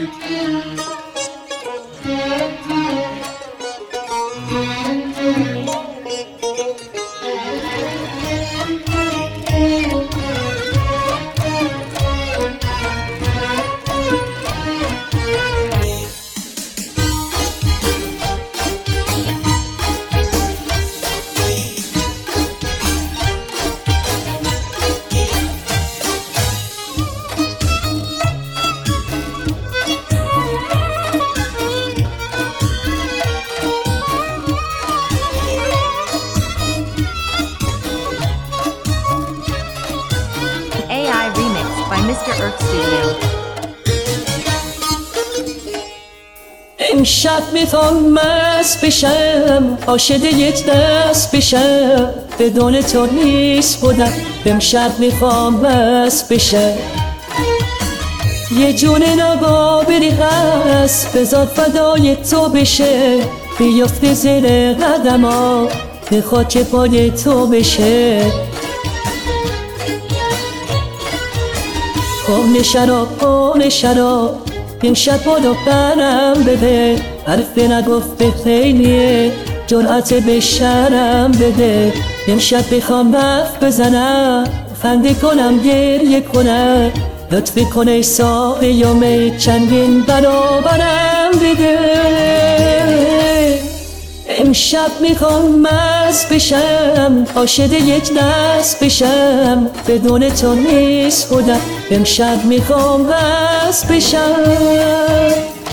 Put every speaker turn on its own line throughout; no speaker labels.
AI remix by Mr. Earth Studio.
امشب میخوام مست بشم، عاشق یک دست بشم، بدون تو نیست خودم. امشب میخوام مست بشم، یه جون نابابری هست بذار فدای تو بشه، بیفته زیر قدم ها به خاک پای تو بشه. خون شراب امشب بادو برم بده، حرف نگفته خیلیه جرأت به شرم بده. امشب بخوام حرف بزنم، خنده کنم گریه کنم، لطفی کنه ساقی یا می چندین برابرم بده. امشب میخوام مست بشم، عاشق یک دست بشم، بدون تو نیست خودم. امشب میخوام مست بشم.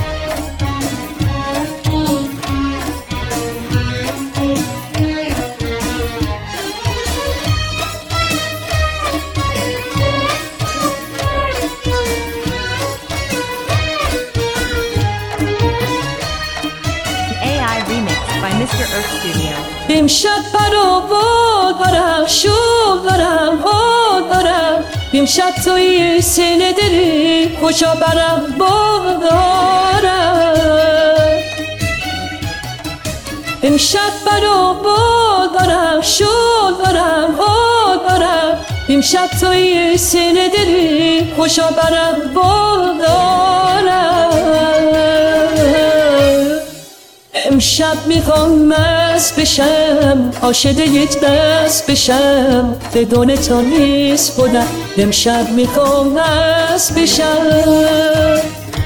AI remix by Mr. Earth Studio.
امشب برآورد دارم، شوق دارم، حال دارم، امشب توی سینه دلی خوشا برم باد دارم. امشب برآورد دارم، شوق دارم، حال دارم، امشب توی سینه دلی خوشا برم باد دارم. امشب میخوام مست بشم، عاشق یک دست بشم، بدون تو نیست خودم. امشب میخوام مست بشم.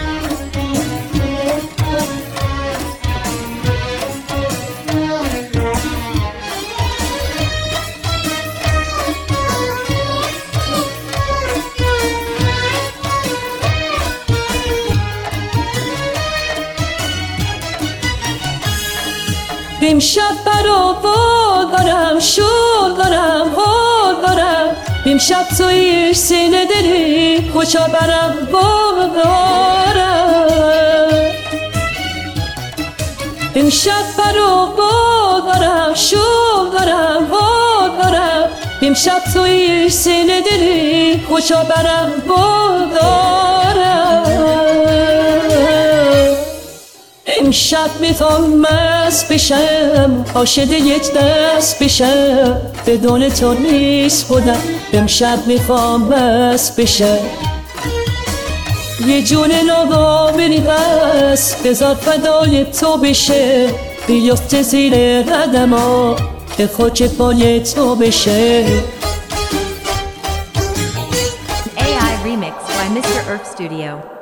امشب برآورد دارم، شوق دارم، حال دارم، امشب توی سینه دلی خوشا برم باد دارم. امشب برآورد دارم، شوق دارم، حال دارم، امشب توی سینه دلی خوشا برم باد دارم. امشب میخوام مست بشم، عاشق یک دست بشم، بدون تو نیست خودم. امشب میخوام مست بشم، یه جون نابابری هست بذار فدای تو بشه، بیفته زیر قدم ها به خاک پای تو بشه.
AI remix by Mr. Earth Studio.